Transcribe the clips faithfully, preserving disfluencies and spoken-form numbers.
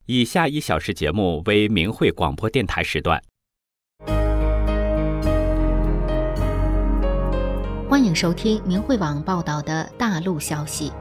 以下一小时节目为明慧广播电台时段。 欢迎收听明慧网报道的大陆消息。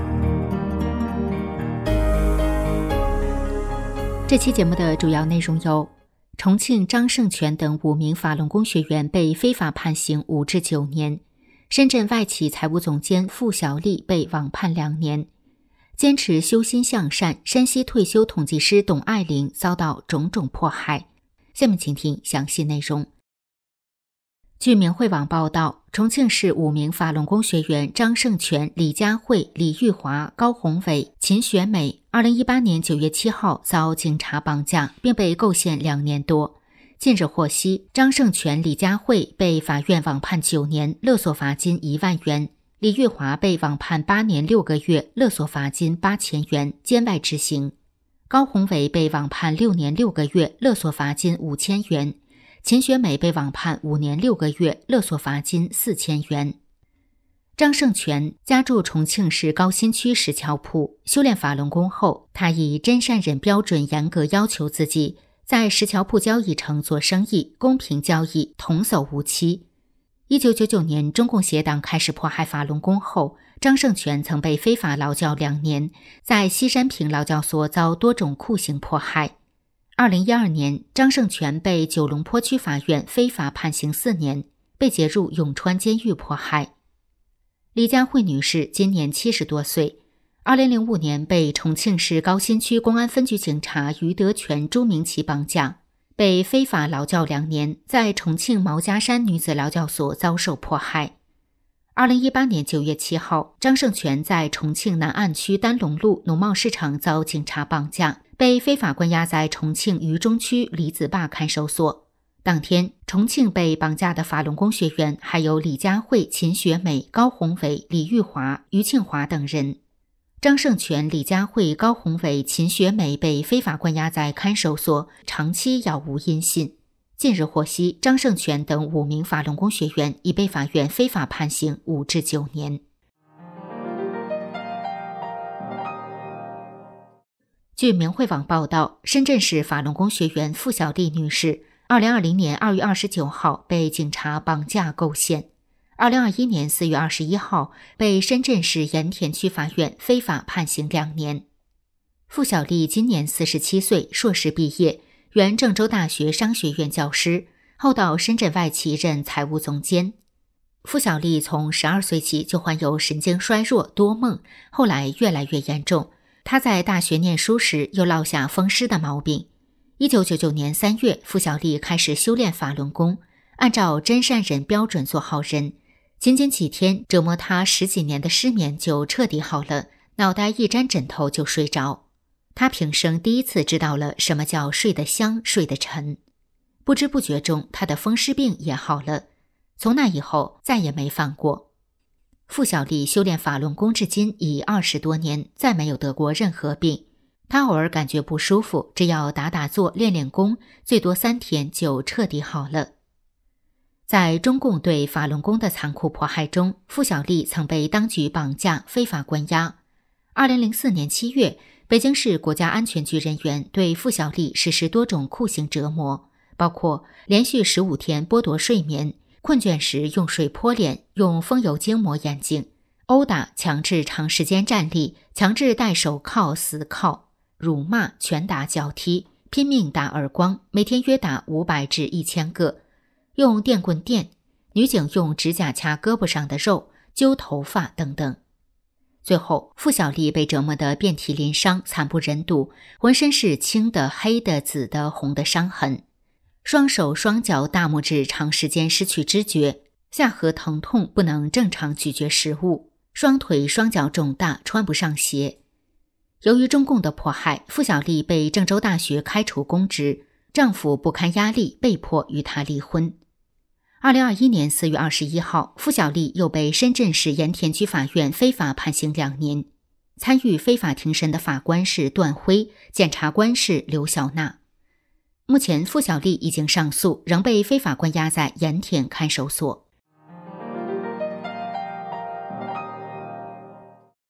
这期节目的主要内容有：重庆张胜全等五名法轮功学员被非法判刑五至九年；深圳外企财务总监付小丽被网判两年；坚持修心向善，山西退休统计师董爱玲遭到种种迫害。下面请听详细内容。据明慧网报道，重庆市五名法轮功学员张胜全、李佳慧、李玉华、高宏伟、秦学美二零一八年九月七号遭警察绑架，并被构陷两年多。近日获悉，张胜全、李佳慧被法院网判九年，勒索罚金一万元；李玉华被网判八年六个月，勒索罚金八千元，监外执行；高宏伟被网判六年六个月，勒索罚金五千元。秦学美被网判五年六个月，勒索罚金四千元。张胜全家住重庆市高新区石桥铺，修炼法轮功后，他以真善忍标准严格要求自己，在石桥铺交易城做生意，公平交易，童叟无欺。一九九九年，中共协党开始迫害法轮功后，张胜全曾被非法劳教两年，在西山坪劳教所遭多种酷刑迫害。二零一二年，张胜全被九龙坡区法院非法判刑四年，被劫入永川监狱迫害。李佳慧女士今年七十多岁，二零零五年被重庆市高新区公安分局警察于德全、朱明奇绑架，被非法劳教两年，在重庆毛家山女子劳教所遭受迫害。二零一八年九月七号，张胜全在重庆南岸区丹龙路农贸市场遭警察绑架，被非法关押在重庆渝中区李子坝看守所。当天，重庆被绑架的法轮功学员还有李佳慧、秦学美、高宏伟、李玉华、于庆华等人。张胜全、李佳慧、高宏伟、秦学美被非法关押在看守所，长期杳无音信。近日获悉，张胜全等五名法轮功学员已被法院非法判刑五至九年。据明慧网报道，深圳市法轮功学员付小丽女士二零二零年二月二十九号被警察绑架构陷，二零二一年四月二十一号被深圳市盐田区法院非法判刑两年。付小丽今年四十七岁，硕士毕业，原郑州大学商学院教师，后到深圳外企任财务总监。付小丽从十二岁起就患有神经衰弱、多梦，后来越来越严重。她在大学念书时又落下风湿的毛病。一九九九年三月，付小丽开始修炼法轮功，按照真善忍标准做好人。仅仅几天，折磨她十几年的失眠就彻底好了，脑袋一沾枕头就睡着。她平生第一次知道了什么叫睡得香、睡得沉。不知不觉中，她的风湿病也好了，从那以后再也没犯过。付小丽修炼法轮功至今已二十多年，再没有得过任何病。她偶尔感觉不舒服，只要打打坐、练练功，最多三天就彻底好了。在中共对法轮功的残酷迫害中，付小丽曾被当局绑架、非法关押。二零零四年七月，北京市国家安全局人员对付小丽实施多种酷刑折磨，包括连续十五天剥夺睡眠，困倦时用水泼脸，用风油精抹眼睛，殴打、强制长时间站立，强制戴手铐死铐，辱骂、拳打脚踢，拼命打耳光，每天约打五百至一千个，用电棍电，女警用指甲掐胳膊上的肉，揪头发等等。最后，付小丽被折磨得遍体鳞伤，惨不忍睹，浑身是青的、黑的、紫的、红的伤痕。双手双脚大拇指长时间失去知觉，下颌疼痛不能正常咀嚼食物，双腿双脚肿大，穿不上鞋。由于中共的迫害，付小丽被郑州大学开除公职，丈夫不堪压力，被迫与她离婚。二零二一年四月二十一号，付小丽又被深圳市盐田区法院非法判刑两年。参与非法庭审的法官是段辉，检察官是刘小娜。目前付小丽已经上诉，仍被非法关押在盐田看守所。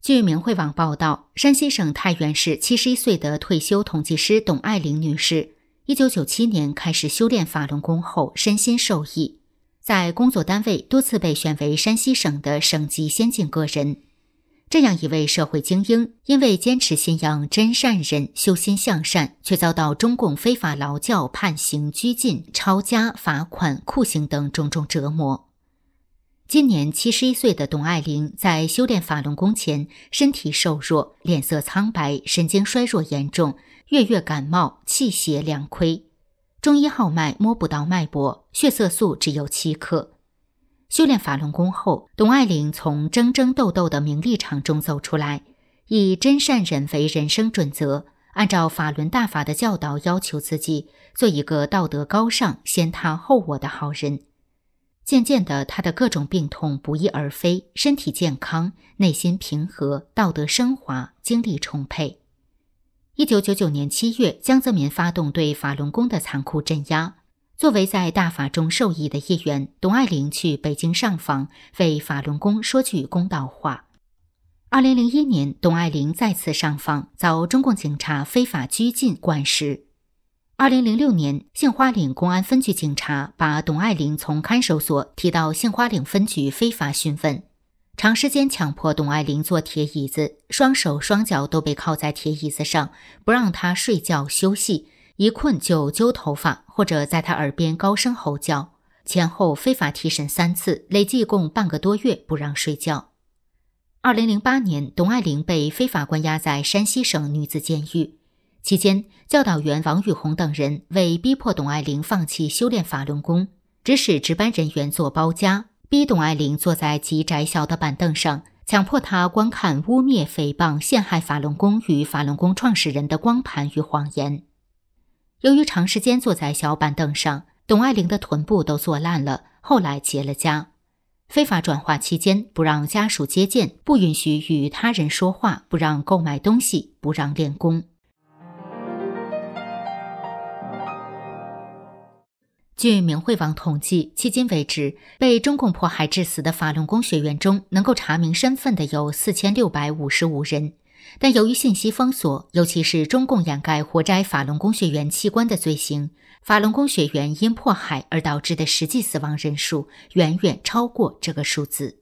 据明慧网报道，山西省太原市七十一岁的退休统计师董爱玲女士，一九九七年开始修炼法轮功后，身心受益，在工作单位多次被选为山西省的省级先进个人。这样一位社会精英，因为坚持信仰真善忍、修心向善，却遭到中共非法劳教、判刑、拘禁、抄家、罚款、酷刑等种种折磨。今年七十一岁的董爱玲在修炼法轮功前，身体瘦弱，脸色苍白，神经衰弱严重，月月感冒，气血两亏。中医号脉摸不到脉搏，血色素只有七克。修炼法轮功后，董爱玲从争争斗斗的名利场中走出来，以真善忍为人生准则，按照法轮大法的教导要求自己，做一个道德高尚、先他后我的好人。渐渐的，他的各种病痛不翼而飞，身体健康，内心平和，道德升华，精力充沛。一九九九年七月，江泽民发动对法轮功的残酷镇压。作为在大法中受益的一员，董爱玲去北京上访，为法轮功说句公道话。二零零一年，董爱玲再次上访，遭中共警察非法拘禁灌食。二零零六年，杏花岭公安分局警察把董爱玲从看守所提到杏花岭分局非法讯问，长时间强迫董爱玲坐铁椅子，双手双脚都被铐在铁椅子上，不让她睡觉休息，一困就揪头发，或者在她耳边高声吼叫，前后非法提审三次，累计共半个多月不让睡觉。二零零八年，董爱玲被非法关押在山西省女子监狱，期间教导员王宇红等人为逼迫董爱玲放弃修炼法轮功，指使值班人员做包夹，逼董爱玲坐在极窄小的板凳上，强迫她观看污蔑、诽谤、陷害法轮功与法轮功创始人的光盘与谎言。由于长时间坐在小板凳上，董爱玲的臀部都坐烂了，后来结了痂。非法转化期间，不让家属接见，不允许与他人说话，不让购买东西，不让练功。据明慧网统计，迄今为止，被中共迫害致死的法轮功学员中，能够查明身份的有四千六百五十五人。但由于信息封锁，尤其是中共掩盖活摘法轮功学员器官的罪行，法轮功学员因迫害而导致的实际死亡人数远远超过这个数字。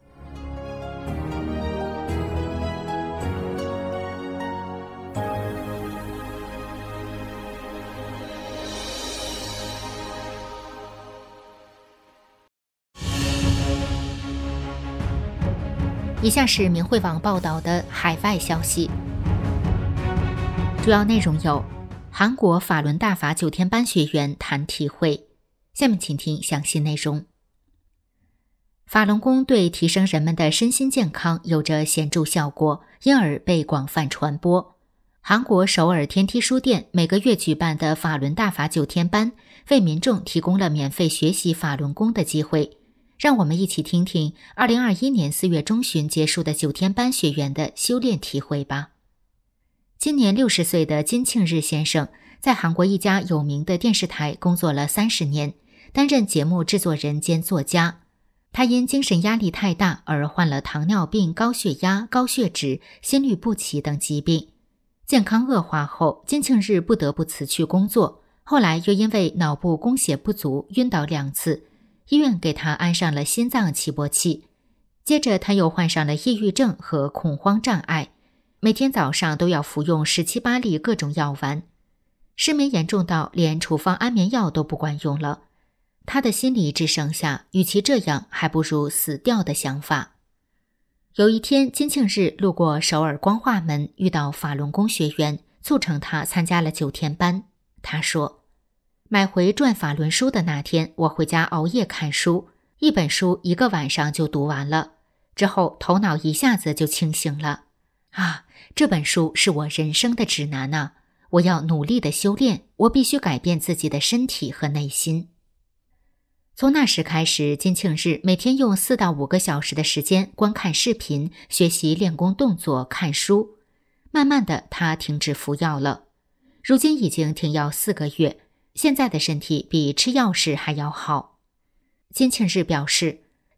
以下是明慧网报道的海外消息，主要内容有：韩国法轮大法九天班学员谈体会。下面请听详细内容。法轮功对提升人们的身心健康有着显著效果，因而被广泛传播。韩国首尔天梯书店每个月举办的法轮大法九天班，为民众提供了免费学习法轮功的机会。让我们一起听听二零二一年四月中旬结束的九天班学员的修炼体会吧。今年六十岁的金庆日先生在韩国一家有名的电视台工作了三十年，担任节目制作人兼作家。他因精神压力太大而患了糖尿病、高血压、高血脂、心律不齐等疾病。健康恶化后，金庆日不得不辞去工作，后来又因为脑部供血不足晕倒两次，医院给他安上了心脏起搏器。接着他又患上了抑郁症和恐慌障碍，每天早上都要服用十七八粒各种药丸，失眠严重到连处方安眠药都不管用了。他的心里只剩下与其这样还不如死掉的想法。有一天，金庆日路过首尔光化门，遇到法轮功学员，促成他参加了九天班。他说，买回转法轮书的那天，我回家熬夜看书，一本书一个晚上就读完了，之后头脑一下子就清醒了。啊，这本书是我人生的指南啊！我要努力的修炼，我必须改变自己的身体和内心。从那时开始，金庆日每天用四到五个小时的时间观看视频，学习练功动作，看书。慢慢的，他停止服药了。如今已经停药四个月，现在的身体比吃药时还要好。金庆日表示，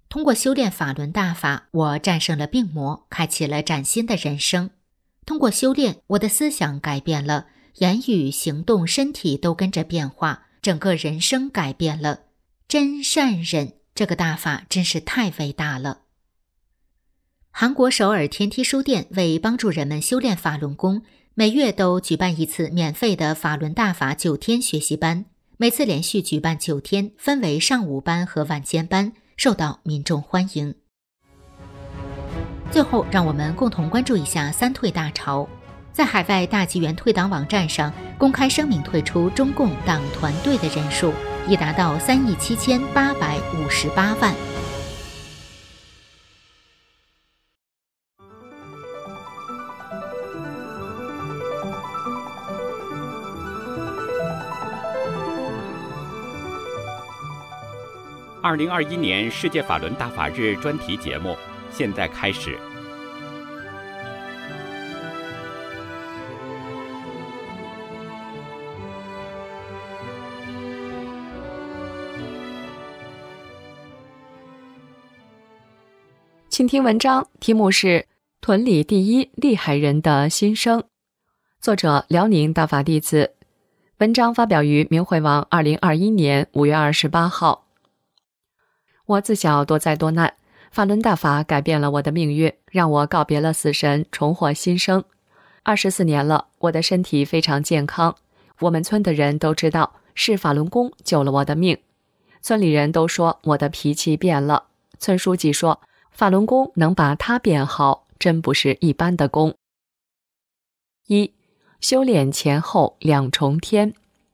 通过修炼法轮大法，我战胜了病魔，开启了崭新的人生。通过修炼，我的思想改变了，言语、行动、身体都跟着变化，整个人生改变了。真善忍这个大法真是太伟大了。韩国首尔天梯书店为帮助人们修炼法轮功，每月都举办一次免费的法轮大法九天学习班，每次连续举办九天，分为上午班和晚间班，受到民众欢迎。最后，让我们共同关注一下三退大潮。在海外大纪元退党网站上公开声明退出中共党团队的人数已达到三亿七千八百五十八万。 二零二一年世界法轮大法日专题节目现在开始。 请听文章，题目是《屯里第一厉害人的心声》，作者辽宁大法弟子。文章发表于明慧网二零二一年五月二十八号。我自小多灾多难，法轮大法改变了我的命运，让我告别了死神，重获新生。二十四年了，我的身体非常健康。我们村的人都知道是法轮功救了我的命。村里人都说我的脾气变了。村书记说，法轮功能把他变好，真不是一般的功。一、修炼前后两重天。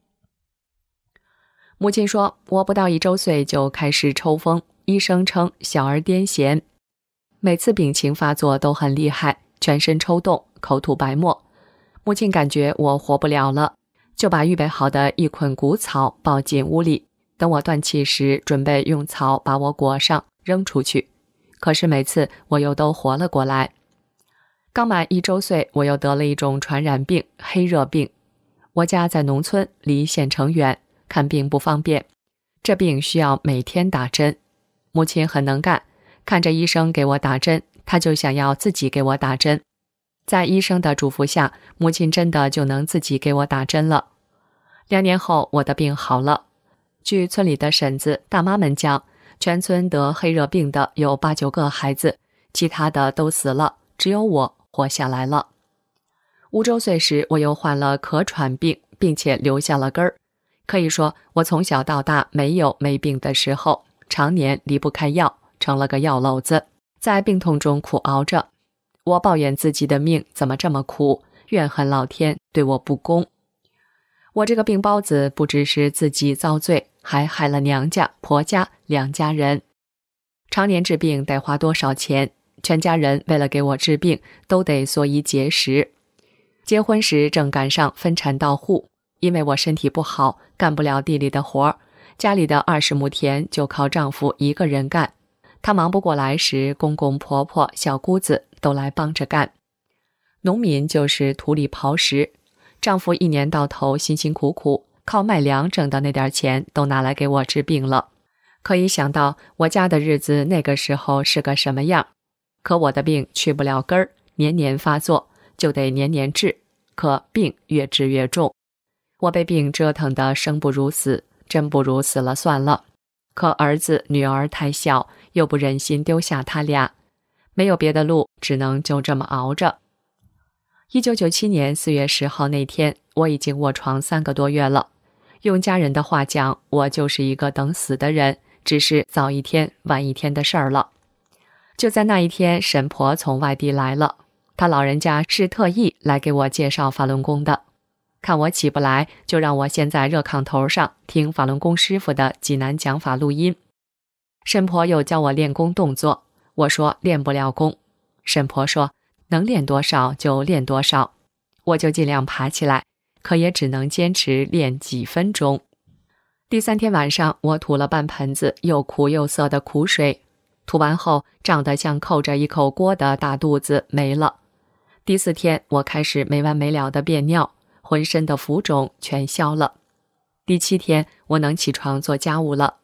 母亲说，我不到一周岁就开始抽风，医生称小儿癫痫，每次病情发作都很厉害，全身抽动，口吐白沫。母亲感觉我活不了了，就把预备好的一捆谷草抱进屋里，等我断气时，准备用草把我裹上扔出去。可是每次我又都活了过来。刚满一周岁，我又得了一种传染病，黑热病。我家在农村，离县城远，看病不方便，这病需要每天打针。母亲很能干，看着医生给我打针，她就想要自己给我打针。在医生的嘱咐下，母亲真的就能自己给我打针了。两年后，我的病好了。据村里的婶子、大妈们讲，全村得黑热病的有八九个孩子，其他的都死了，只有我活下来了。五周岁时，我又患了咳喘病，并且留下了根儿。可以说，我从小到大没有没病的时候，常年离不开药，成了个药篓子，在病痛中苦熬着。我抱怨自己的命怎么这么苦，怨恨老天对我不公。我这个病包子不只是自己遭罪，还害了娘家、婆家两家人。常年治病得花多少钱？全家人为了给我治病，都得缩衣节食。结婚时正赶上分产到户，因为我身体不好，干不了地里的活，家里的二十亩田就靠丈夫一个人干。他忙不过来时，公公婆婆、小姑子都来帮着干。农民就是土里刨食，丈夫一年到头辛辛苦苦，靠卖粮挣的那点钱都拿来给我治病了。可以想到我家的日子那个时候是个什么样。可我的病去不了根儿，年年发作，就得年年治，可病越治越重。我被病折腾得生不如死，真不如死了算了。可儿子女儿太小，又不忍心丢下他俩，没有别的路，只能就这么熬着。一九九七年四月十号那天，我已经卧床三个多月了。用家人的话讲，我就是一个等死的人，只是早一天晚一天的事儿了。就在那一天，婶婆从外地来了，她老人家是特意来给我介绍法轮功的。看我起不来，就让我先在热炕头上听法轮功师傅的济南讲法录音。婶婆又教我练功动作，我说练不了功。婶婆说能练多少就练多少，我就尽量爬起来，可也只能坚持练几分钟。第三天晚上，我吐了半盆子又苦又涩的苦水，吐完后胀得像扣着一口锅的大肚子没了。第四天，我开始没完没了的便尿，浑身的浮肿全消了。第七天，我能起床做家务了。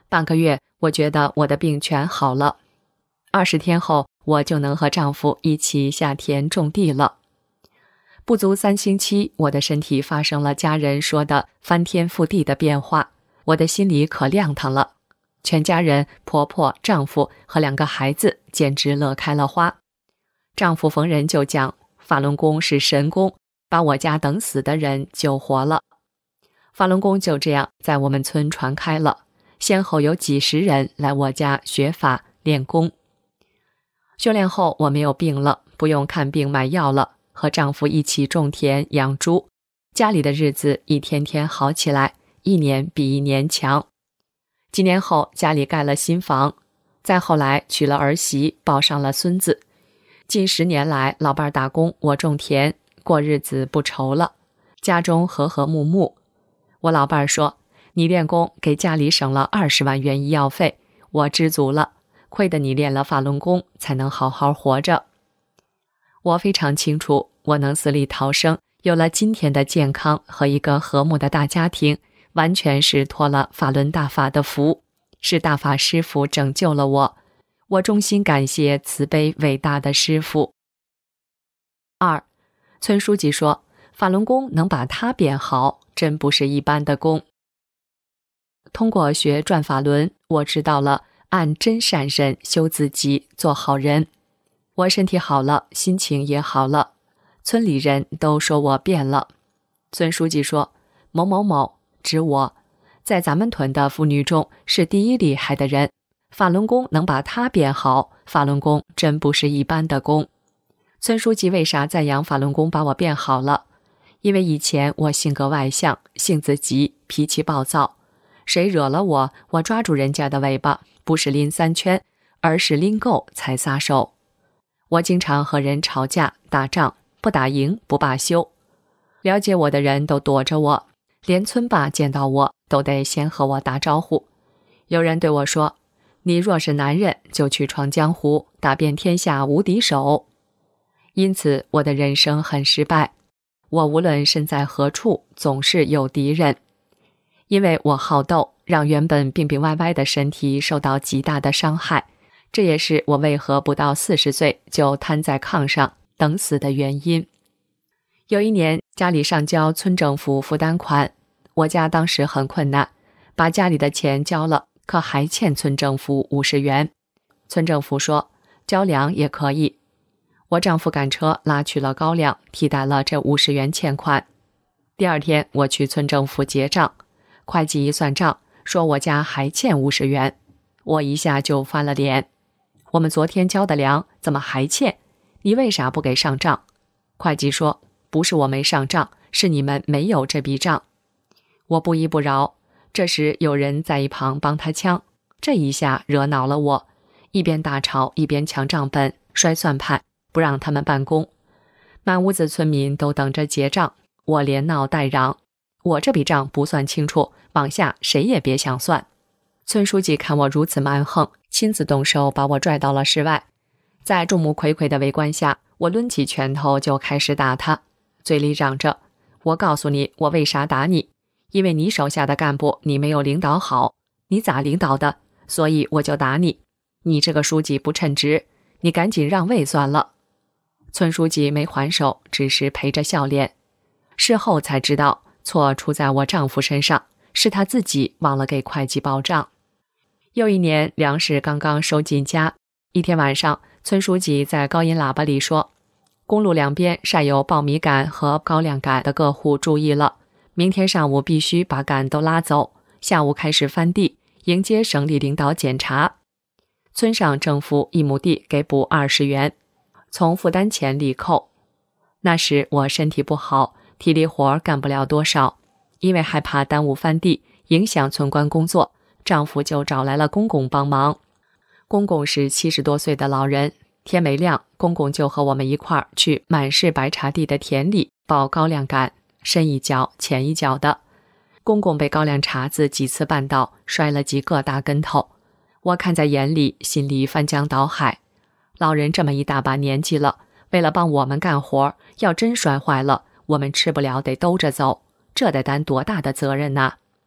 半个月，我觉得我的病全好了。二十天后，我就能和丈夫一起下田种地了。不足三星期，我的身体发生了家人说的翻天覆地的变化，我的心里可亮堂了。全家人，婆婆、丈夫和两个孩子简直乐开了花。丈夫逢人就讲，法轮功是神功，把我家等死的人救活了。法轮功就这样在我们村传开了，先后有几十人来我家学法练功。修炼后，我没有病了，不用看病买药了，和丈夫一起种田养猪，家里的日子一天天好起来，一年比一年强。几年后，家里盖了新房，再后来娶了儿媳，抱上了孙子。近十年来，老伴打工，我种田，过日子不愁了，家中和和睦睦。我老伴说，你练功给家里省了二十万元医药费，我知足了，亏得你练了法轮功才能好好活着。我非常清楚，我能死里逃生，有了今天的健康和一个和睦的大家庭，完全是托了法轮大法的福，是大法师父拯救了我，我衷心感谢慈悲伟大的师父。二，村书记说，法轮功能把他变好，真不是一般的功。通过学转法轮，我知道了按真善忍修自己，做好人。我身体好了，心情也好了，村里人都说我变了。村书记说，某某某指我，在咱们屯的妇女中是第一厉害的人，法轮功能把他变好，法轮功真不是一般的功。村书记为啥赞扬法轮功把我变好了？因为以前我性格外向，性子急，脾气暴躁，谁惹了我，我抓住人家的尾巴，不是拎三圈，而是拎够才撒手。我经常和人吵架打仗，不打赢不罢休。了解我的人都躲着我，连村霸见到我都得先和我打招呼。有人对我说，你若是男人就去闯江湖，打遍天下无敌手。因此我的人生很失败，我无论身在何处总是有敌人。因为我好斗，让原本病病歪歪的身体受到极大的伤害，这也是我为何不到四十岁就瘫在炕上等死的原因。有一年，家里上交村政府负担款，我家当时很困难，把家里的钱交了，可还欠村政府五十元。村政府说，交粮也可以。我丈夫赶车拉去了高粱，替代了这五十元欠款。第二天，我去村政府结账，会计一算账，说我家还欠五十元，我一下就翻了脸。我们昨天交的粮怎么还欠？你为啥不给上账？会计说，不是我没上账，是你们没有这笔账。我不依不饶，这时有人在一旁帮他呛，这一下惹恼了我，一边大吵一边抢账本摔算盘，不让他们办公。满屋子村民都等着结账，我连闹带嚷，我这笔账不算清楚，往下谁也别想算。村书记看我如此蛮横，亲自动手把我拽到了室外。在众目睽睽的围观下，我抡起拳头就开始打他，嘴里嚷着，我告诉你我为啥打你，因为你手下的干部你没有领导好，你咋领导的，所以我就打你，你这个书记不称职，你赶紧让位算了。村书记没还手，只是陪着笑脸。事后才知道，错出在我丈夫身上，是他自己忘了给会计报账。又一年，粮食刚刚收进家，一天晚上，村书记在高音喇叭里说，公路两边晒有苞米杆和高粱杆的各户注意了，明天上午必须把杆都拉走，下午开始翻地，迎接省里领导检查。村上政府一亩地给补二十元，从负担钱里扣。那时我身体不好，体力活干不了多少，因为害怕耽误翻地，影响村官工作，丈夫就找来了公公帮忙。公公是七十多岁的老人，天没亮，公公就和我们一块儿去满是白茶地的田里抱高粱杆，深一脚浅一脚的。公公被高粱茬子几次绊倒，摔了几个大跟头，我看在眼里，心里翻江倒海。老人这么一大把年纪了，为了帮我们干活，要真摔坏了，我们吃不了得兜着走，这得担多大的责任呐！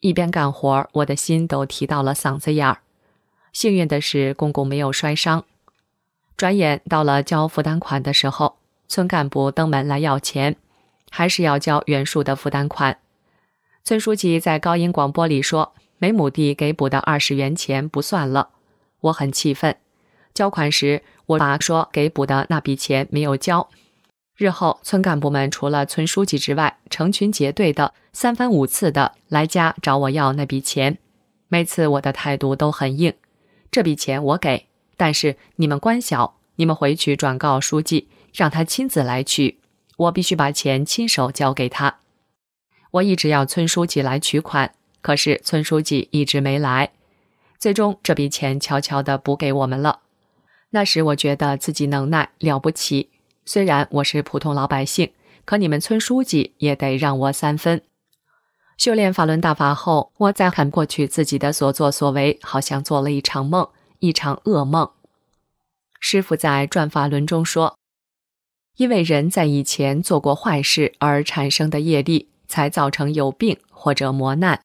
一边干活，我的心都提到了嗓子眼儿。幸运的是，公公没有摔伤。转眼到了交负担款的时候，村干部登门来要钱，还是要交原数的负担款。村书记在高音广播里说，每亩地给补的二十元钱不算了。我很气愤，交款时我爸说给补的那笔钱没有交。日后村干部们除了村书记之外，成群结队的三番五次的来家找我要那笔钱。每次我的态度都很硬，这笔钱我给，但是你们官小，你们回去转告书记，让他亲自来取，我必须把钱亲手交给他。我一直要村书记来取款，可是村书记一直没来。最终这笔钱悄悄地补给我们了。那时我觉得自己能耐了不起，虽然我是普通老百姓，可你们村书记也得让我三分。修炼法轮大法后，我再看过去自己的所作所为，好像做了一场梦，一场噩梦。师父在转法轮中说，因为人在以前做过坏事而产生的业力，才造成有病或者磨难。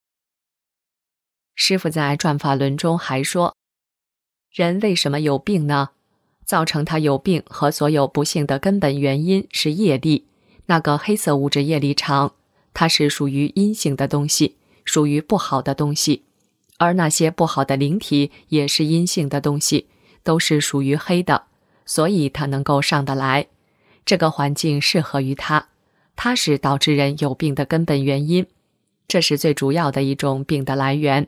师父在转法轮中还说，人为什么有病呢？造成他有病和所有不幸的根本原因是业力，那个黑色物质业力场，它是属于阴性的东西，属于不好的东西，而那些不好的灵体也是阴性的东西，都是属于黑的，所以它能够上得来。这个环境适合于它，它是导致人有病的根本原因，这是最主要的一种病的来源。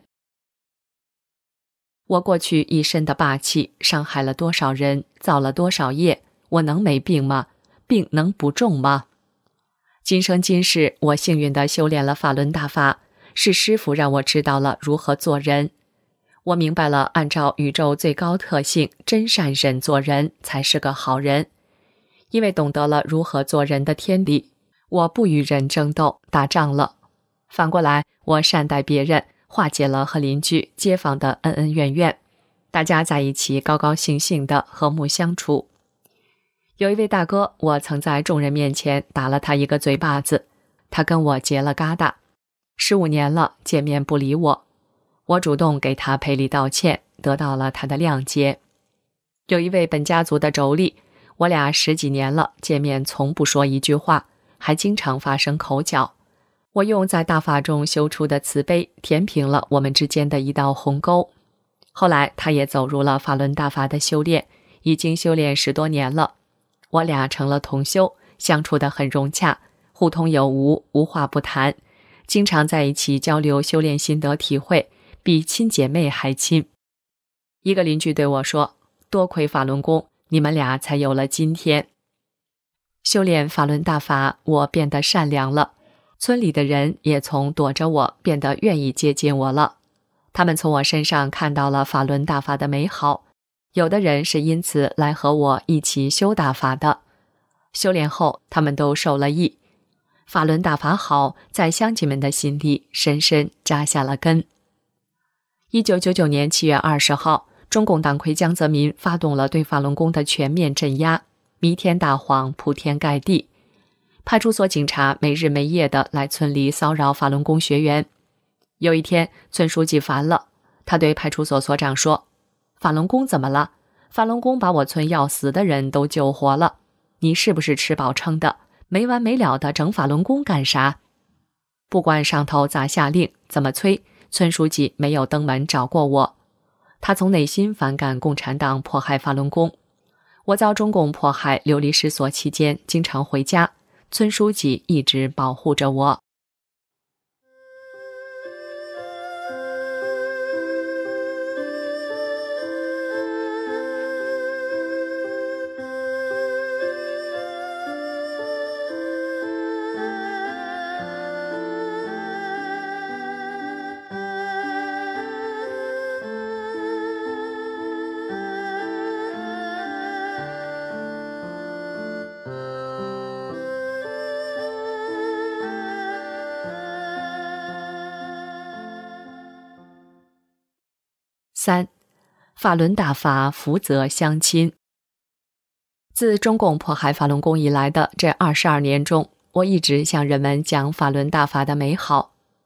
我过去一身的霸气，伤害了多少人，造了多少业，我能没病吗？病能不重吗？今生今世，我幸运地修炼了法轮大法，是师父让我知道了如何做人。我明白了，按照宇宙最高特性真善忍做人才是个好人。因为懂得了如何做人的天理，我不与人争斗打仗了，反过来我善待别人，化解了和邻居街坊的恩恩怨怨，大家在一起高高兴兴的和睦相处。有一位大哥，我曾在众人面前打了他一个嘴巴子，他跟我结了疙瘩，十五年了，见面不理我。我主动给他赔礼道歉，得到了他的谅解。有一位本家族的妯娌，我俩十几年了，见面从不说一句话，还经常发生口角。我用在大法中修出的慈悲，填平了我们之间的一道鸿沟。后来他也走入了法轮大法的修炼，已经修炼十多年了。我俩成了同修，相处得很融洽，互通有无，无话不谈，经常在一起交流修炼心得体会，比亲姐妹还亲。一个邻居对我说，多亏法轮功，你们俩才有了今天。修炼法轮大法，我变得善良了，村里的人也从躲着我变得愿意接近我了。他们从我身上看到了法轮大法的美好，有的人是因此来和我一起修大法的。修炼后，他们都受了益。法轮大法好，在乡亲们的心里深深扎下了根。一九九九年七月二十号，中共党魁江泽民发动了对法轮功的全面镇压，弥天大谎，铺天盖地。派出所警察没日没夜地来村里骚扰法轮功学员。有一天，村书记烦了，他对派出所所长说，法轮功怎么了？法轮功把我村要死的人都救活了，你是不是吃饱撑的，没完没了的整法轮功干啥？不管上头咋下令，怎么催，村书记没有登门找过我。他从内心反感共产党迫害法轮功。我遭中共迫害流离失所期间，经常回家，村书记一直保护着我。三、法轮大法福泽乡亲。自中共迫害法轮功以来的这二十二年中，我一直向人们讲法轮大法的美好。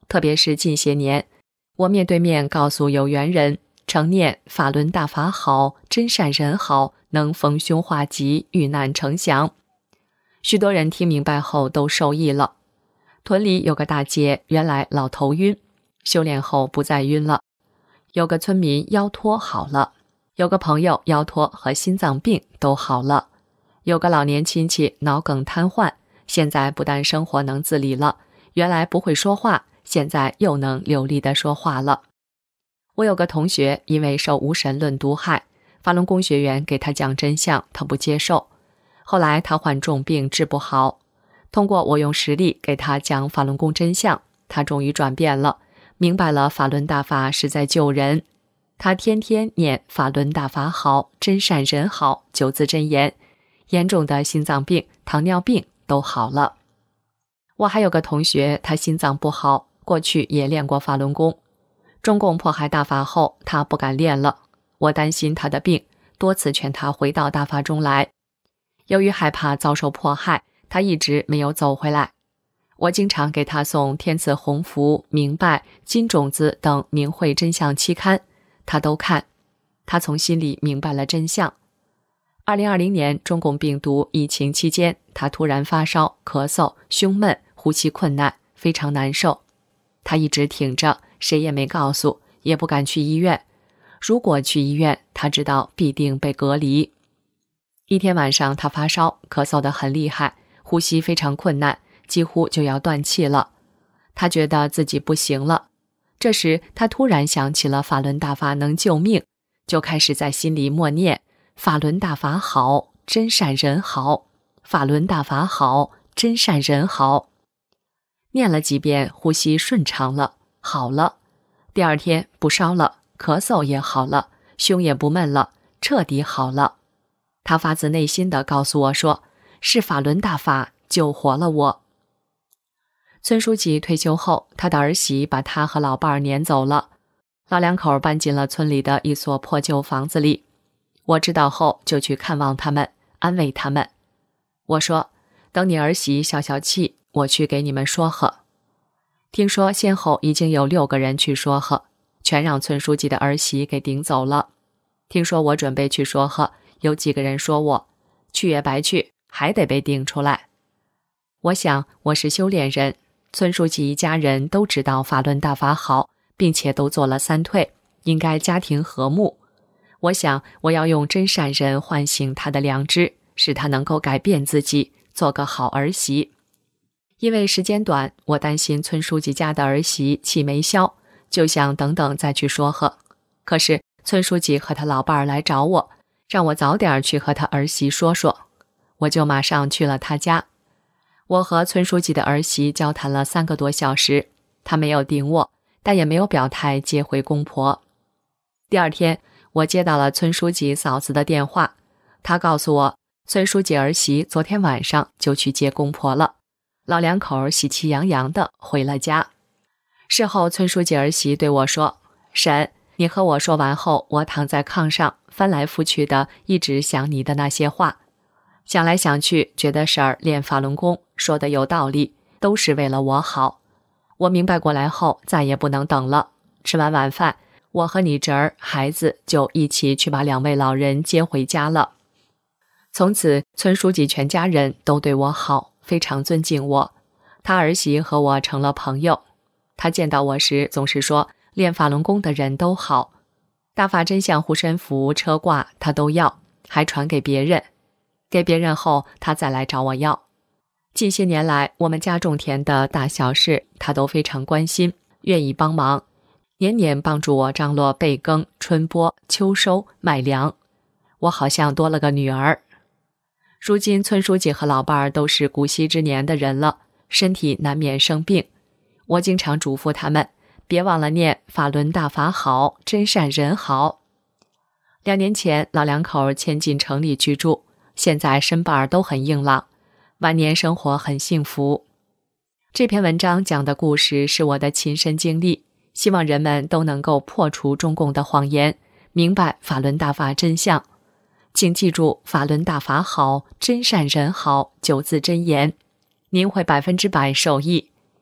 特别是近些年，我面对面告诉有缘人，常念法轮大法好，真善人好，能逢凶化吉，遇难成祥。许多人听明白后都受益了。屯里有个大姐，原来老头晕，修炼后不再晕了。有个村民腰托好了，有个朋友腰托和心脏病都好了，有个老年亲戚脑梗瘫痪，现在不但生活能自理了，原来不会说话，现在又能流利地说话了。我有个同学因为受无神论毒害，法轮功学员给他讲真相，他不接受。后来他患重病治不好，通过我用实力给他讲法轮功真相，他终于转变了，明白了法轮大法是在救人。他天天念法轮大法好，真善人好九字真言，严重的心脏病、糖尿病都好了。我还有个同学，他心脏不好，过去也练过法轮功。中共迫害大法后，他不敢练了，我担心他的病，多次劝他回到大法中来。由于害怕遭受迫害，他一直没有走回来。我经常给他送天赐鸿福、明白、金种子等明慧真相期刊，他都看，他从心里明白了真相。二零二零年中共病毒疫情期间，他突然发烧、咳嗽、胸闷、呼吸困难，非常难受。他一直挺着，谁也没告诉，也不敢去医院。如果去医院，他知道必定被隔离。一天晚上，他发烧，咳嗽得很厉害，呼吸非常困难，几乎就要断气了。他觉得自己不行了。这时，他突然想起了法轮大法能救命，就开始在心里默念法轮大法好，真善人好，法轮大法好，真善人好。念了几遍，呼吸顺畅了，好了。第二天不烧了，咳嗽也好了，胸也不闷了，彻底好了。他发自内心地告诉我说，是法轮大法救活了我。村书记退休后，他的儿媳把他和老伴儿撵走了，老两口搬进了村里的一所破旧房子里。我知道后就去看望他们，安慰他们。我说，等你儿媳消消气，我去给你们说和。听说先后已经有六个人去说和，全让村书记的儿媳给顶走了。听说我准备去说和，有几个人说我去也白去，还得被顶出来。我想我是修炼人，村书记一家人都知道法轮大法好，并且都做了三退，应该家庭和睦。我想我要用真善人唤醒他的良知，使他能够改变自己，做个好儿媳。因为时间短，我担心村书记家的儿媳气没消，就想等等再去说和。可是村书记和他老伴儿来找我，让我早点去和他儿媳说说，我就马上去了他家。我和村书记的儿媳交谈了三个多小时，他没有顶我，但也没有表态接回公婆。第二天，我接到了村书记嫂子的电话，她告诉我，村书记儿媳昨天晚上就去接公婆了，老两口喜气洋洋地回了家。事后，村书记儿媳对我说，婶，你和我说完后，我躺在炕上翻来覆去的一直想你的那些话，想来想去，觉得婶儿练法轮功说的有道理，都是为了我好。我明白过来后，再也不能等了。吃完晚饭，我和你侄儿、孩子就一起去把两位老人接回家了。从此，村书记全家人都对我好，非常尊敬我。他儿媳和我成了朋友。他见到我时总是说，练法轮功的人都好，大法真相护身符、车挂他都要，还传给别人。给别人后，他再来找我要。近些年来，我们家种田的大小事，他都非常关心，愿意帮忙，年年帮助我张罗备耕、春播、秋收、卖粮。我好像多了个女儿。如今村书记和老伴儿都是古稀之年的人了，身体难免生病。我经常嘱咐他们，别忘了念法轮大法好，真善人好。两年前，老两口迁进城里居住，现在身板都很硬朗，晚年生活很幸福。这篇文章讲的故事是我的亲身经历，希望人们都能够破除中共的谎言，明白法轮大法真相。请记住法轮大法好，真善人好九字真言，您会百分之百受益。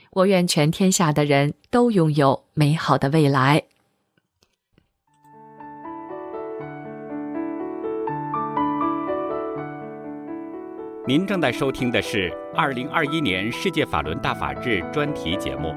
我愿全天下的人都拥有美好的未来。 您正在收听的是二零二一年世界法轮大法日专题节目。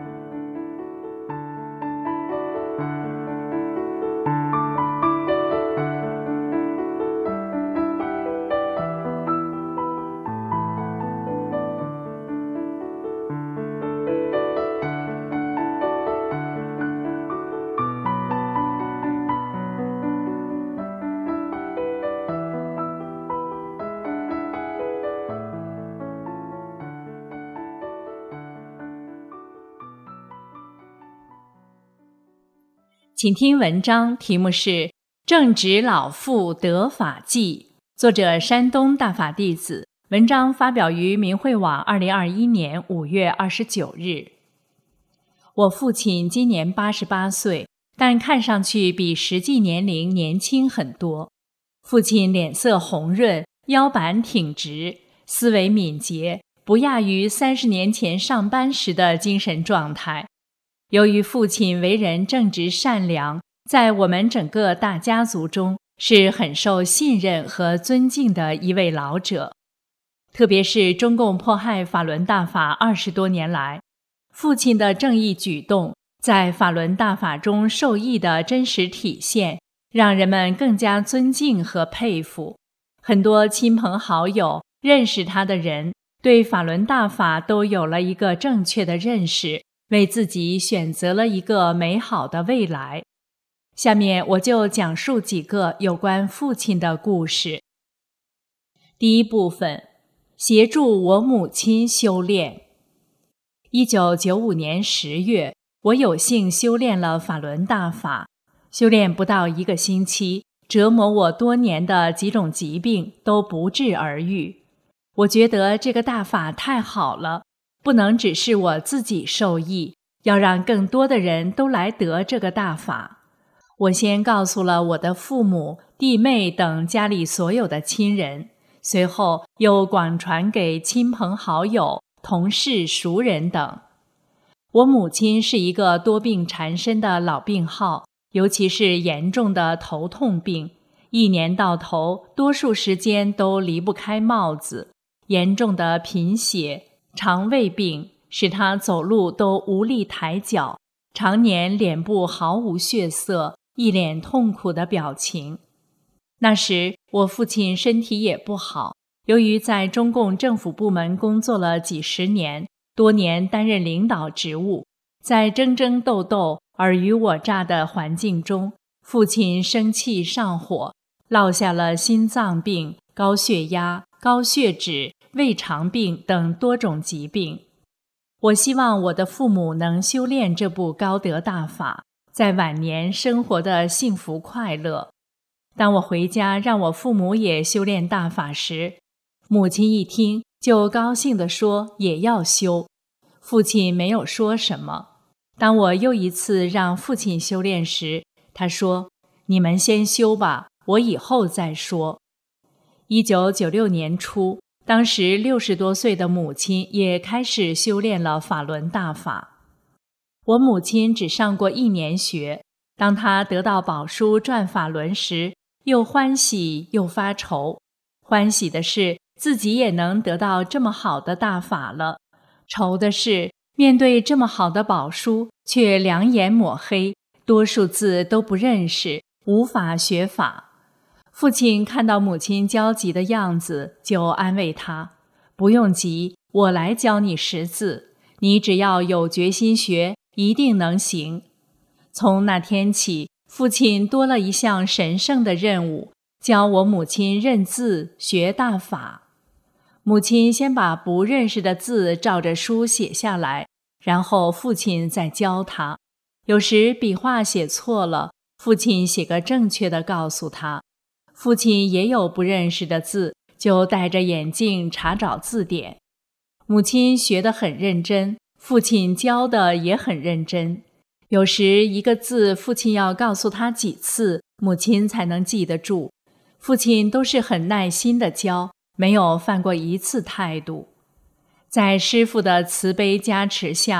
请听文章，题目是《正直老妇得法记》，作者山东大法弟子。文章发表于明慧网二零二一年五月二十九日。我父亲今年八十八岁，但看上去比实际年龄年轻很多。父亲脸色红润，腰板挺直，思维敏捷，不亚于三十年前上班时的精神状态。由于父亲为人正直善良，在我们整个大家族中是很受信任和尊敬的一位老者。特别是中共迫害法轮大法二十多年来，父亲的正义举动在法轮大法中受益的真实体现，让人们更加尊敬和佩服。很多亲朋好友认识他的人，对法轮大法都有了一个正确的认识，为自己选择了一个美好的未来。下面我就讲述几个有关父亲的故事。第一部分，协助我母亲修炼。一九九五年十月，我有幸修炼了法轮大法。修炼不到一个星期，折磨我多年的几种疾病都不治而愈。我觉得这个大法太好了，不能只是我自己受益，要让更多的人都来得这个大法。我先告诉了我的父母、弟妹等家里所有的亲人，随后又广传给亲朋好友、同事、熟人等。我母亲是一个多病缠身的老病号，尤其是严重的头痛病，一年到头多数时间都离不开帽子。严重的贫血、肠胃病使他走路都无力抬脚，常年脸部毫无血色，一脸痛苦的表情。那时我父亲身体也不好，由于在中共政府部门工作了几十年，多年担任领导职务，在争争斗斗、尔虞我诈的环境中，父亲生气上火，落下了心脏病、高血压、高血脂、胃肠病等多种疾病。我希望我的父母能修炼这部高德大法，在晚年生活的幸福快乐。当我回家让我父母也修炼大法时，母亲一听就高兴地说也要修。父亲没有说什么。当我又一次让父亲修炼时，他说：“你们先修吧，我以后再说。”一九九六年初，当时六十多岁的母亲也开始修炼了法轮大法。我母亲只上过一年学，当她得到宝书转法轮时，又欢喜又发愁。欢喜的是自己也能得到这么好的大法了，愁的是面对这么好的宝书，却两眼抹黑，多数字都不认识，无法学法。父亲看到母亲焦急的样子，就安慰她：“不用急，我来教你识字，你只要有决心学，一定能行。”从那天起，父亲多了一项神圣的任务，教我母亲认字、学大法。母亲先把不认识的字照着书写下来，然后父亲再教她。有时笔画写错了，父亲写个正确的告诉她。父亲也有不认识的字，就戴着眼镜查找字典。母亲学得很认真，父亲教的也很认真。有时一个字父亲要告诉他几次，母亲才能记得住。父亲都是很耐心地教，没有犯过一次态度。在师父的慈悲加持下，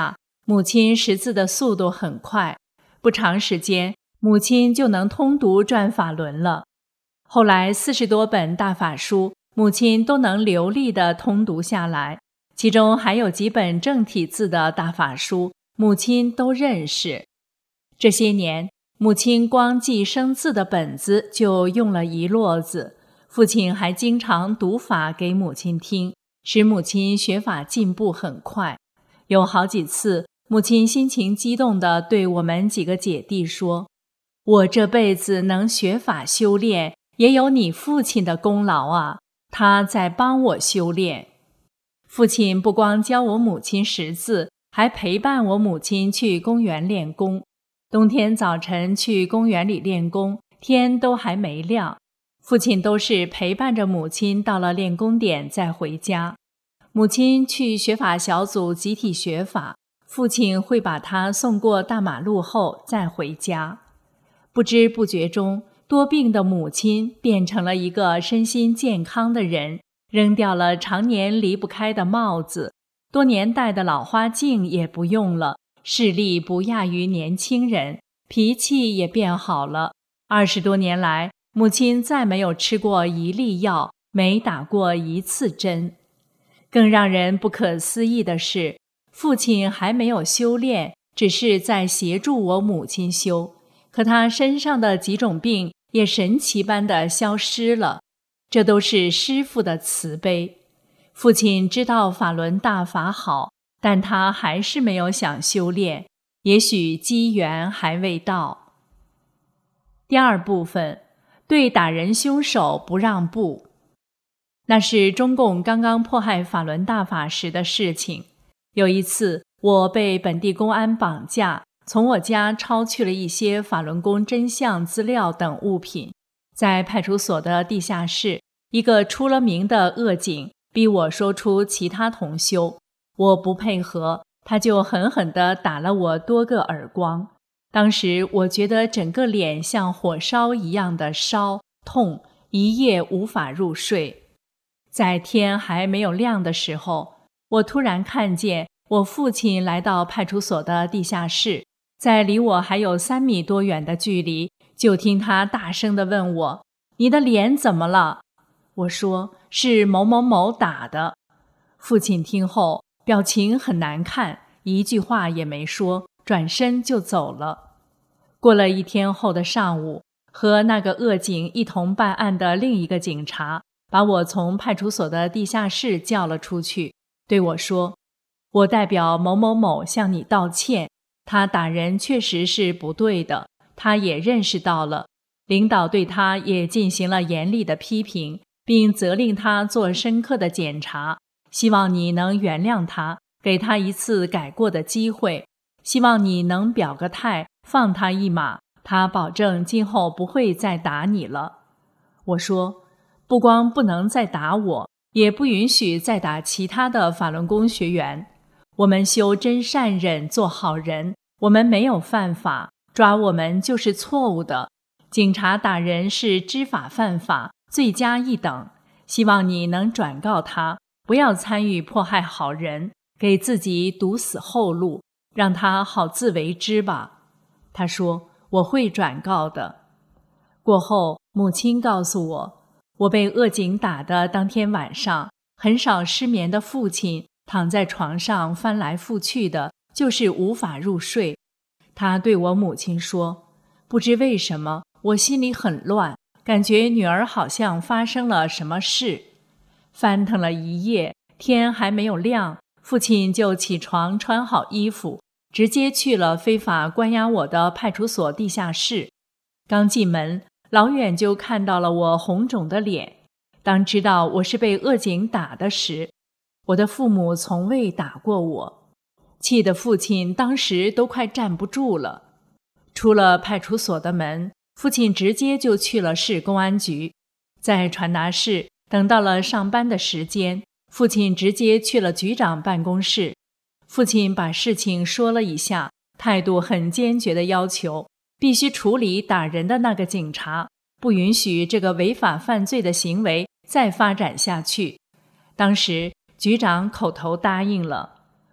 母亲识字的速度很快，不长时间，母亲就能通读转法轮了。后来四十多本大法书，母亲都能流利地通读下来，其中还有几本正体字的大法书，母亲都认识。这些年，母亲光记生字的本子就用了一摞子，父亲还经常读法给母亲听，使母亲学法进步很快。有好几次，母亲心情激动地对我们几个姐弟说：“我这辈子能学法修炼，也有你父亲的功劳啊，他在帮我修炼。”父亲不光教我母亲识字，还陪伴我母亲去公园练功。冬天早晨去公园里练功，天都还没亮，父亲都是陪伴着母亲到了练功点再回家。母亲去学法小组集体学法，父亲会把她送过大马路后再回家。不知不觉中，多病的母亲变成了一个身心健康的人，扔掉了常年离不开的帽子，多年戴的老花镜也不用了，视力不亚于年轻人，脾气也变好了。二十多年来，母亲再没有吃过一粒药，没打过一次针。更让人不可思议的是，父亲还没有修炼，只是在协助我母亲修，可他身上的几种病也神奇般地消失了，这都是师父的慈悲。父亲知道法轮大法好，但他还是没有想修炼，也许机缘还未到。第二部分，对打人凶手不让步。那是中共刚刚迫害法轮大法时的事情。有一次，我被本地公安绑架，从我家抄去了一些法轮功真相资料等物品。在派出所的地下室，一个出了名的恶警逼我说出其他同修，我不配合，他就狠狠地打了我多个耳光。当时我觉得整个脸像火烧一样的烧痛，一夜无法入睡。在天还没有亮的时候，我突然看见我父亲来到派出所的地下室，在离我还有三米多远的距离，就听他大声地问我：“你的脸怎么了？”我说：“是某某某打的。”父亲听后表情很难看，一句话也没说，转身就走了。过了一天后的上午，和那个恶警一同办案的另一个警察把我从派出所的地下室叫了出去，对我说：“我代表某某某向你道歉，他打人确实是不对的，他也认识到了，领导对他也进行了严厉的批评，并责令他做深刻的检查，希望你能原谅他，给他一次改过的机会，希望你能表个态，放他一马，他保证今后不会再打你了。”我说：“不光不能再打我，也不允许再打其他的法轮功学员。我们修真善忍，做好人，我们没有犯法，抓我们就是错误的。警察打人是知法犯法，罪加一等。希望你能转告他，不要参与迫害好人，给自己堵死后路，让他好自为之吧。”他说：“我会转告的。”过后，母亲告诉我，我被恶警打的当天晚上，很少失眠的父亲躺在床上翻来覆去的，就是无法入睡。他对我母亲说：“不知为什么，我心里很乱，感觉女儿好像发生了什么事。”翻腾了一夜，天还没有亮，父亲就起床穿好衣服，直接去了非法关押我的派出所地下室。刚进门，老远就看到了我红肿的脸。当知道我是被恶警打的时，我的父母从未打过我，气得父亲当时都快站不住了。出了派出所的门，父亲直接就去了市公安局。在传达室等到了上班的时间，父亲直接去了局长办公室。父亲把事情说了一下，态度很坚决地要求必须处理打人的那个警察，不允许这个违法犯罪的行为再发展下去。当时局长口头答应了。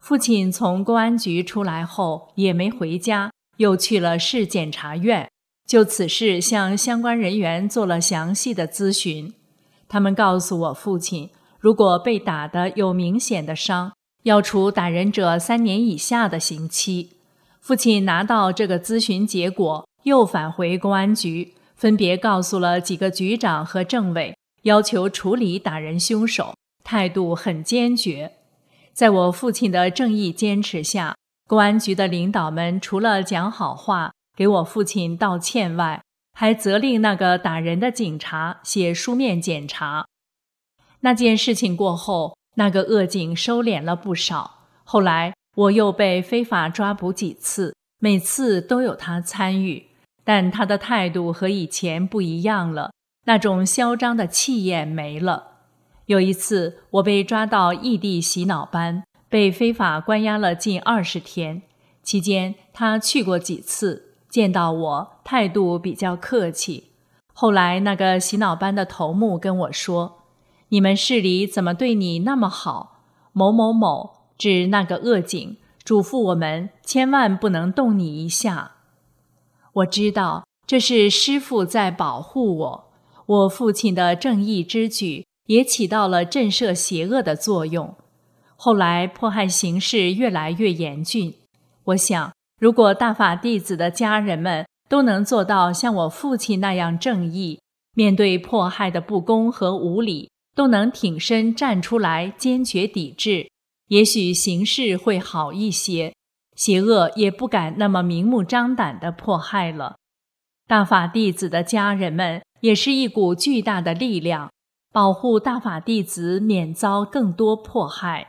父亲从公安局出来后也没回家，又去了市检察院，就此事向相关人员做了详细的咨询。他们告诉我父亲，如果被打得有明显的伤，要处打人者三年以下的刑期。父亲拿到这个咨询结果，又返回公安局，分别告诉了几个局长和政委，要求处理打人凶手，态度很坚决。在我父亲的正义坚持下，公安局的领导们除了讲好话，给我父亲道歉外，还责令那个打人的警察写书面检查。那件事情过后，那个恶警收敛了不少，后来我又被非法抓捕几次，每次都有他参与，但他的态度和以前不一样了，那种嚣张的气焰没了。有一次我被抓到异地洗脑班，被非法关押了近二十天，期间他去过几次，见到我态度比较客气。后来那个洗脑班的头目跟我说，你们市里怎么对你那么好？某某某，指那个恶警，嘱咐我们千万不能动你一下。我知道这是师父在保护我，我父亲的正义之举也起到了震慑邪恶的作用。后来迫害形势越来越严峻，我想如果大法弟子的家人们都能做到像我父亲那样正义，面对迫害的不公和无理，都能挺身站出来坚决抵制，也许形势会好一些，邪恶也不敢那么明目张胆地迫害了。大法弟子的家人们也是一股巨大的力量，保护大法弟子免遭更多迫害。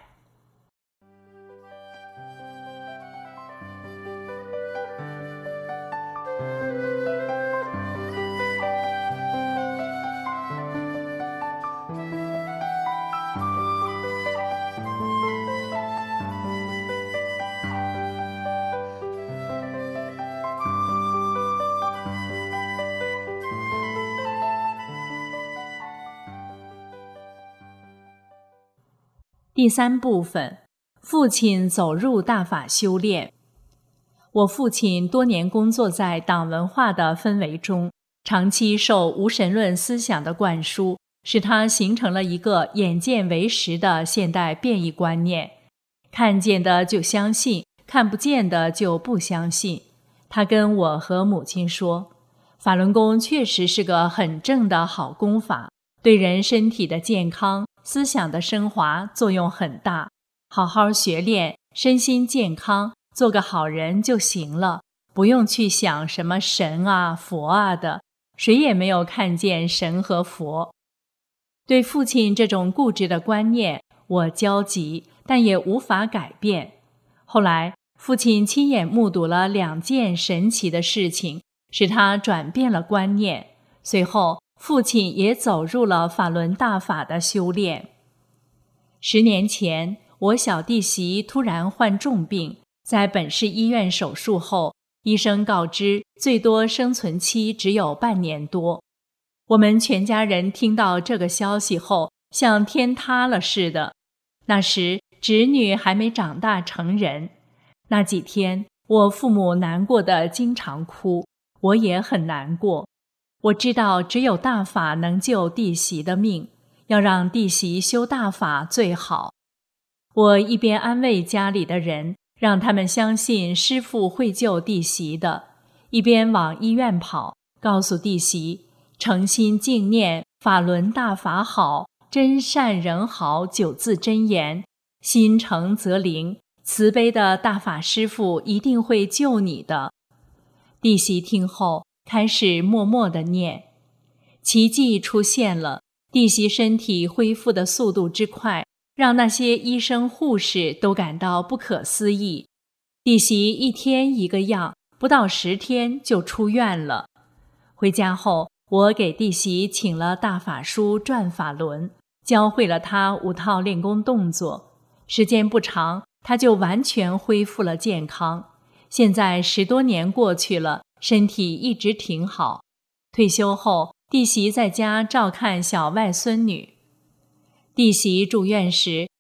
第三部分，父亲走入大法修炼。我父亲多年工作在党文化的氛围中，长期受无神论思想的灌输，使他形成了一个眼见为实的现代变异观念，看见的就相信，看不见的就不相信。他跟我和母亲说，法轮功确实是个很正的好功法，对人身体的健康、思想的升华作用很大，好好学练，身心健康，做个好人就行了，不用去想什么神啊佛啊的，谁也没有看见神和佛。对父亲这种固执的观念，我焦急，但也无法改变。后来父亲亲眼目睹了两件神奇的事情，使他转变了观念，随后父亲也走入了法轮大法的修炼。十年前，我小弟媳突然患重病，在本市医院手术后，医生告知最多生存期只有半年多。我们全家人听到这个消息后，像天塌了似的。那时侄女还没长大成人，那几天我父母难过的经常哭，我也很难过。我知道只有大法能救弟媳的命，要让弟媳修大法最好。我一边安慰家里的人，让他们相信师父会救弟媳的，一边往医院跑，告诉弟媳，诚心敬念法轮大法好，真善人好九字真言，心诚则灵，慈悲的大法师父一定会救你的。弟媳听后开始默默地念，奇迹出现了，弟媳身体恢复的速度之快，让那些医生护士都感到不可思议。弟媳一天一个样，不到十天就出院了。回家后，我给弟媳请了大法书转法轮，教会了她五套练功动作。时间不长，她就完全恢复了健康。现在十多年过去了，身体一直挺好。退休后，弟媳在家照看小外孙女。弟媳住院时，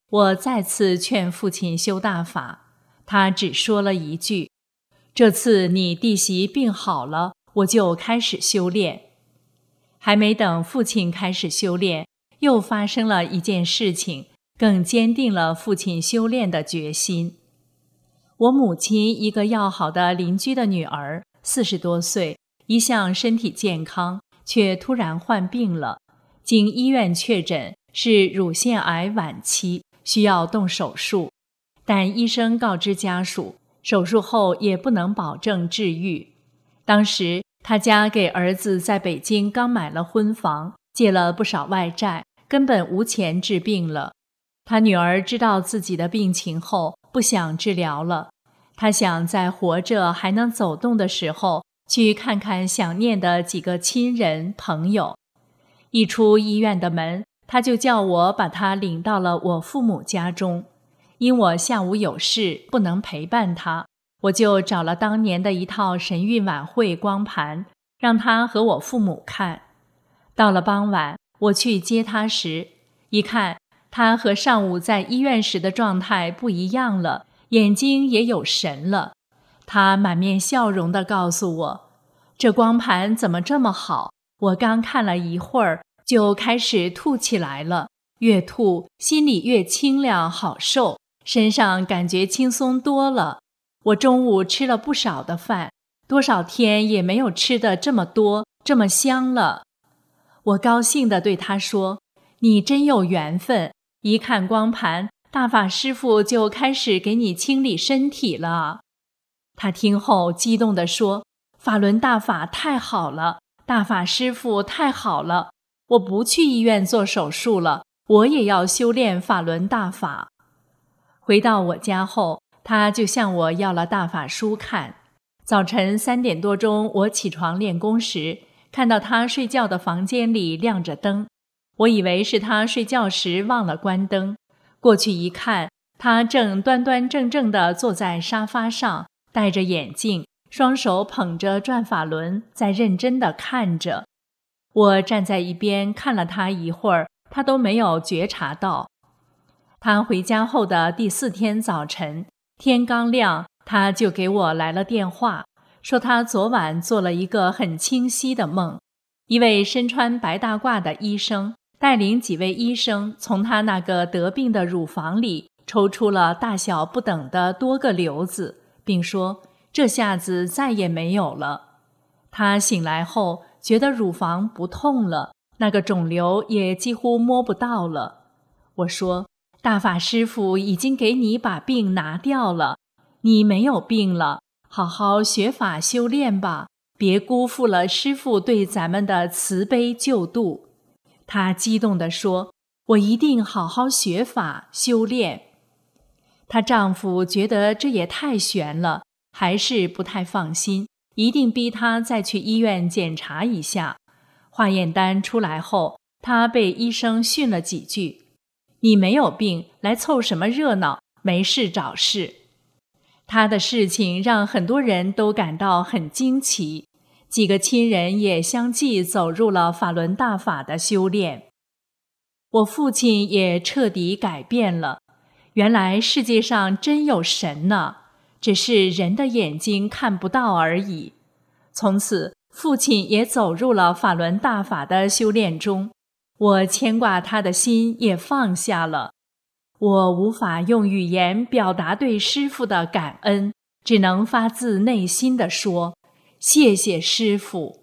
我再次劝父亲修大法，他只说了一句：这次你弟媳病好了，我就开始修炼。还没等父亲开始修炼，又发生了一件事情，更坚定了父亲修炼的决心。我母亲一个要好的邻居的女儿，四十多岁，一向身体健康，却突然患病了，经医院确诊是乳腺癌晚期，需要动手术，但医生告知家属，手术后也不能保证治愈。当时他家给儿子在北京刚买了婚房，借了不少外债，根本无钱治病了。他女儿知道自己的病情后，不想治疗了。他想在活着还能走动的时候，去看看想念的几个亲人朋友。一出医院的门，他就叫我把他领到了我父母家中。因我下午有事不能陪伴他，我就找了当年的一套神韵晚会光盘，让他和我父母看。到了傍晚，我去接他时，一看他和上午在医院时的状态不一样了，眼睛也有神了。他满面笑容地告诉我，这光盘怎么这么好？我刚看了一会儿，就开始吐起来了，越吐心里越清凉好受，身上感觉轻松多了。我中午吃了不少的饭，多少天也没有吃的这么多，这么香了。我高兴地对他说，你真有缘分，一看光盘，大法师父就开始给你清理身体了。他听后激动地说，法轮大法太好了，大法师父太好了，我不去医院做手术了，我也要修炼法轮大法。回到我家后，他就向我要了大法书看。早晨三点多钟，我起床练功时，看到他睡觉的房间里亮着灯，我以为是他睡觉时忘了关灯。过去一看，他正端端正正地坐在沙发上，戴着眼镜，双手捧着转法轮，在认真地看着。我站在一边看了他一会儿，他都没有觉察到。他回家后的第四天早晨，天刚亮，他就给我来了电话，说他昨晚做了一个很清晰的梦。一位身穿白大褂的医生带领几位医生从他那个得病的乳房里抽出了大小不等的多个瘤子，并说这下子再也没有了。他醒来后觉得乳房不痛了，那个肿瘤也几乎摸不到了。我说，大法师父已经给你把病拿掉了，你没有病了，好好学法修炼吧，别辜负了师父对咱们的慈悲救度。他激动地说，我一定好好学法修炼。她丈夫觉得这也太悬了，还是不太放心，一定逼她再去医院检查一下。化验单出来后，她被医生训了几句，你没有病，来凑什么热闹，没事找事。她的事情让很多人都感到很惊奇，几个亲人也相继走入了法轮大法的修炼。我父亲也彻底改变了，原来世界上真有神呢，只是人的眼睛看不到而已。从此，父亲也走入了法轮大法的修炼中，我牵挂他的心也放下了。我无法用语言表达对师父的感恩，只能发自内心地说，谢谢师父。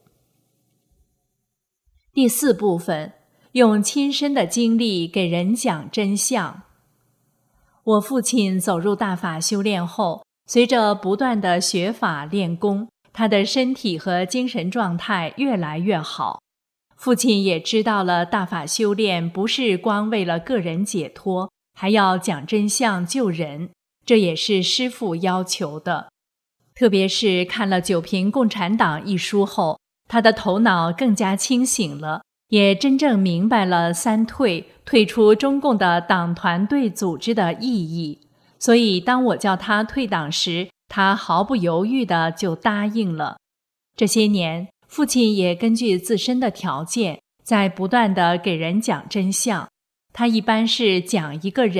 第四部分，用亲身的经历给人讲真相。我父亲走入大法修炼后，随着不断的学法练功，他的身体和精神状态越来越好。父亲也知道了大法修炼不是光为了个人解脱，还要讲真相救人，这也是师父要求的。特别是看了《九评共产党》一书后，他的头脑更加清醒了，也真正明白了三退，退出中共的党团队组织的意义。所以当我叫他退党时，他毫不犹豫地就答应了。这些年，父亲也根据自身的条件，在不断地给人讲真相。他一般是讲一个人，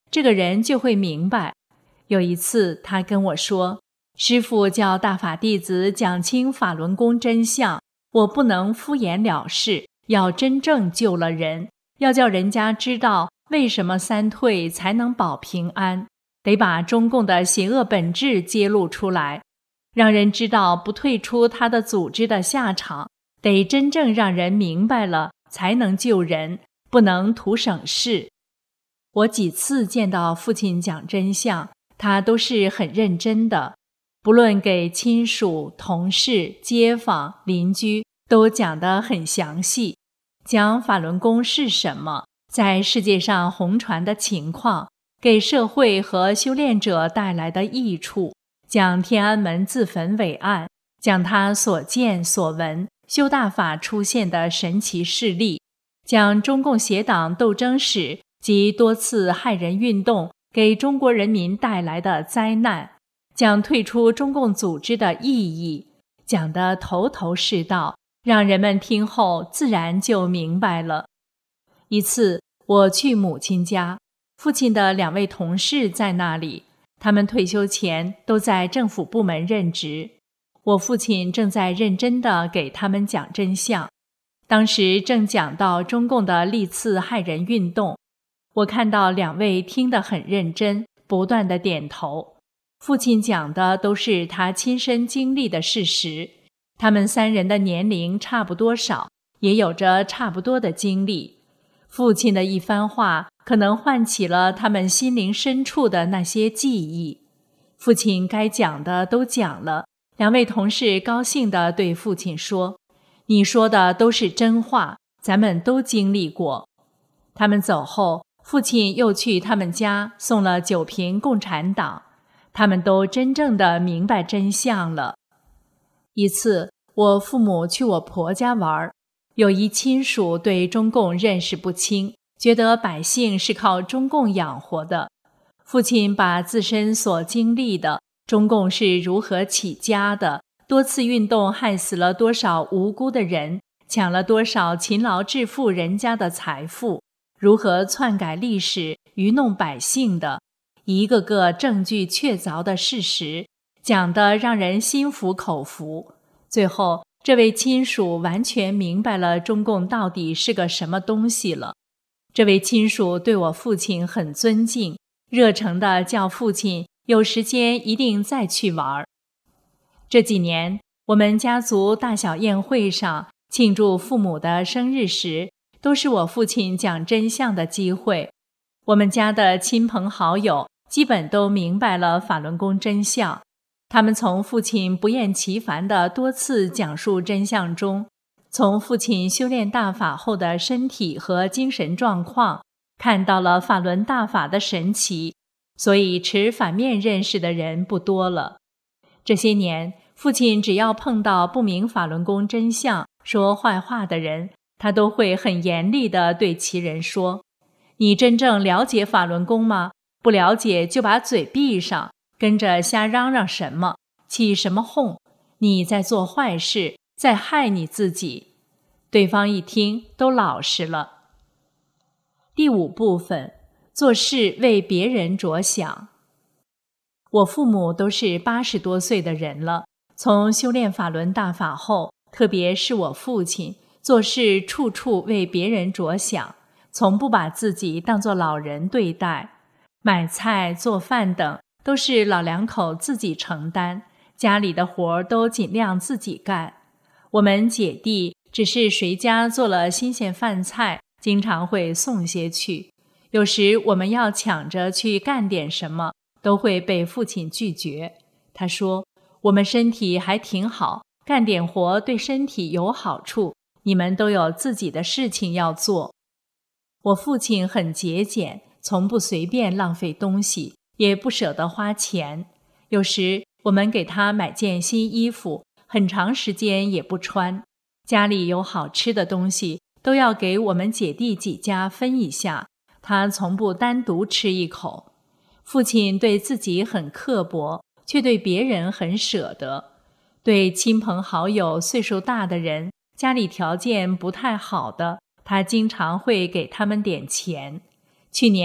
这个人就会明白。有一次他跟我说，师父叫大法弟子讲清法轮功真相，我不能敷衍了事，要真正救了人，要叫人家知道为什么三退才能保平安，得把中共的邪恶本质揭露出来，让人知道不退出他的组织的下场，得真正让人明白了才能救人，不能图省事。我几次见到父亲讲真相，他都是很认真的，不论给亲属、同事、街坊、邻居都讲得很详细，讲法轮功是什么，在世界上红传的情况，给社会和修炼者带来的益处，讲天安门自焚伟案，讲他所见所闻修大法出现的神奇事例，讲中共邪党斗争史及多次害人运动给中国人民带来的灾难，讲退出中共组织的意义，讲得头头是道，让人们听后自然就明白了。一次我去母亲家，父亲的两位同事在那里，他们退休前都在政府部门任职，我父亲正在认真地给他们讲真相。当时正讲到中共的历次害人运动，我看到两位听得很认真，不断地点头。父亲讲的都是他亲身经历的事实，他们三人的年龄差不多少，也有着差不多的经历。父亲的一番话可能唤起了他们心灵深处的那些记忆。父亲该讲的都讲了，两位同事高兴地对父亲说，你说的都是真话，咱们都经历过。他们走后，父亲又去他们家送了九瓶共产党，他们都真正的明白真相了。一次我父母去我婆家玩，有一亲属对中共认识不清，觉得百姓是靠中共养活的。父亲把自身所经历的，中共是如何起家的，多次运动害死了多少无辜的人，抢了多少勤劳致富人家的财富，如何篡改历史，愚弄百姓的，一个个证据确凿的事实，讲得让人心服口服。最后这位亲属完全明白了中共到底是个什么东西了。这位亲属对我父亲很尊敬，热诚地叫父亲有时间一定再去玩。这几年我们家族大小宴会上庆祝父母的生日时，都是我父亲讲真相的机会。我们家的亲朋好友基本都明白了法轮功真相，他们从父亲不厌其烦的多次讲述真相中，从父亲修炼大法后的身体和精神状况，看到了法轮大法的神奇，所以持反面认识的人不多了。这些年，父亲只要碰到不明法轮功真相、说坏话的人，他都会很严厉地对其人说，你真正了解法轮功吗？不了解就把嘴闭上，跟着瞎嚷嚷什么，起什么哄，你在做坏事，在害你自己。对方一听都老实了。第五部分，做事为别人着想。我父母都是八十多岁的人了，从修炼法轮大法后，特别是我父亲，做事处处为别人着想，从不把自己当作老人对待。买菜做饭等都是老两口自己承担，家里的活都尽量自己干。我们姐弟只是谁家做了新鲜饭菜，经常会送些去。有时我们要抢着去干点什么，都会被父亲拒绝。他说，我们身体还挺好，干点活对身体有好处，你们都有自己的事情要做。我父亲很节俭，从不随便浪费东西，也不舍得花钱。有时我们给他买件新衣服，很长时间也不穿。家里有好吃的东西，都要给我们姐弟几家分一下，他从不单独吃一口。父亲对自己很刻薄，却对别人很舍得。对亲朋好友岁数大的人，家里条件不太好的，他经常会给他们点钱。去年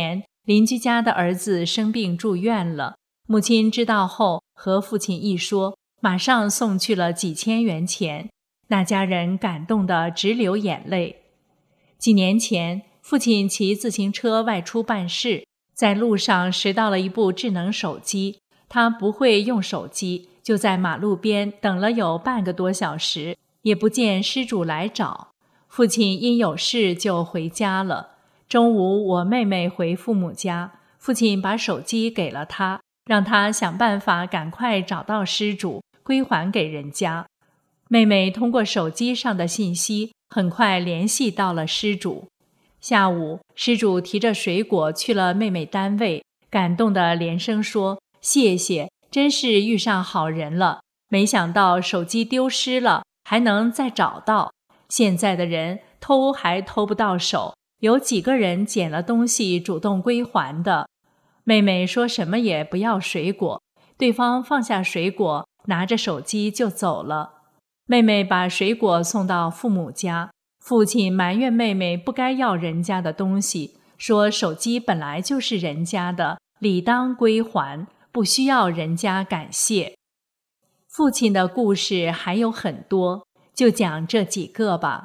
邻居家的儿子生病住院了，母亲知道后和父亲一说，马上送去了几千元钱，那家人感动得直流眼泪。几年前，父亲骑自行车外出办事，在路上拾到了一部智能手机，他不会用手机，就在马路边等了有半个多小时，也不见失主来找。父亲因有事就回家了。中午我妹妹回父母家，父亲把手机给了他，让他想办法赶快找到失主，归还给人家。妹妹通过手机上的信息，很快联系到了失主。下午，失主提着水果去了妹妹单位，感动地连声说：“谢谢，真是遇上好人了。没想到手机丢失了，还能再找到。现在的人偷还偷不到手，有几个人捡了东西主动归还的。”妹妹说什么也不要水果，对方放下水果，拿着手机就走了。妹妹把水果送到父母家，父亲埋怨妹妹不该要人家的东西，说手机本来就是人家的，理当归还，不需要人家感谢。父亲的故事还有很多，就讲这几个吧。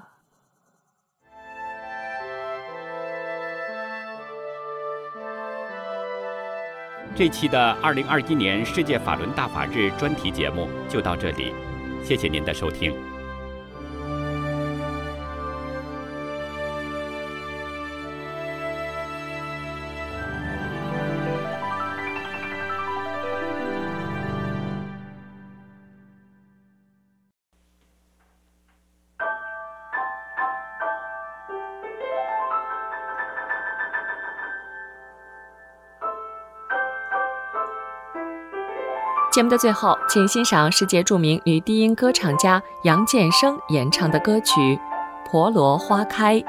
这期的二零二一年世界法轮大法日专题节目就到这里，谢谢您的收听。 节目的最后，请欣赏世界著名女低音歌唱家杨建生演唱的歌曲《婆罗花开》。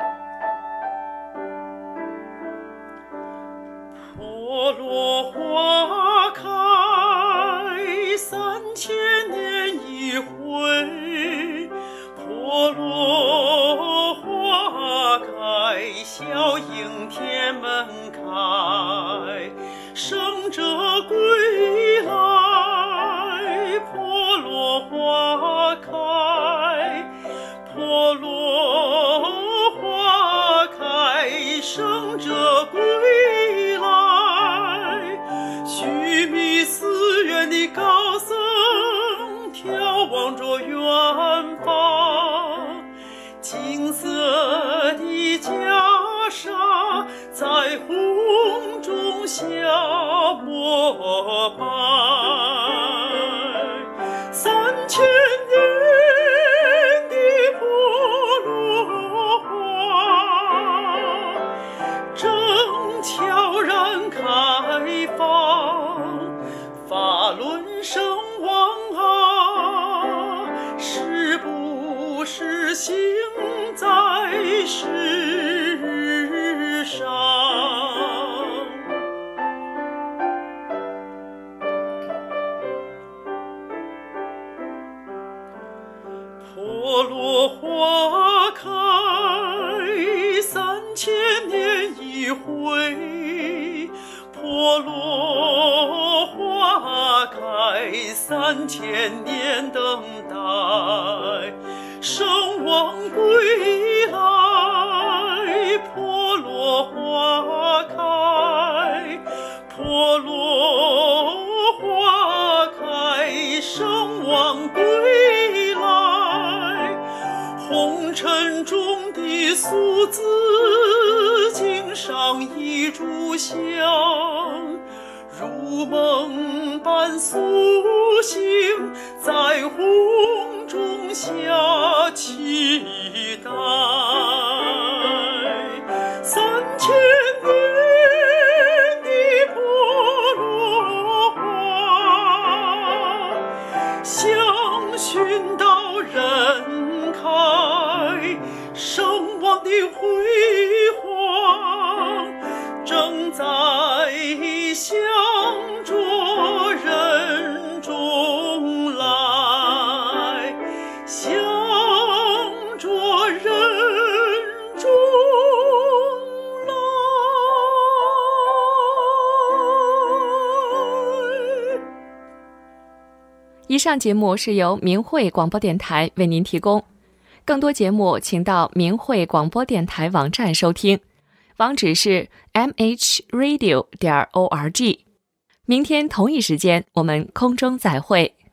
婆罗花开，三千年一回。婆罗花开，笑迎天门开。生者归来。婆罗花开，婆罗花开，生者归来。须弥寺院的高僧眺望着远方，金色的袈裟在红中下膜拜。三千年的婆罗花正悄然开放，法轮圣王啊，是不是行在世上？婆罗花开，三千年一回。婆罗花开，三千年等待。圣王归来，婆罗花开，婆罗花开，圣王归来。红尘中的俗子经上一炷香，如梦般苏醒，在红中下期待。三千年的婆罗花，香熏到人开，圣王的辉煌正在向着人中来，向着人中来。 以上节目是由明慧广播电台为您提供，更多节目请到明慧广播电台网站收听，网址是 m h radio 点 org。明天同一时间我们空中再会。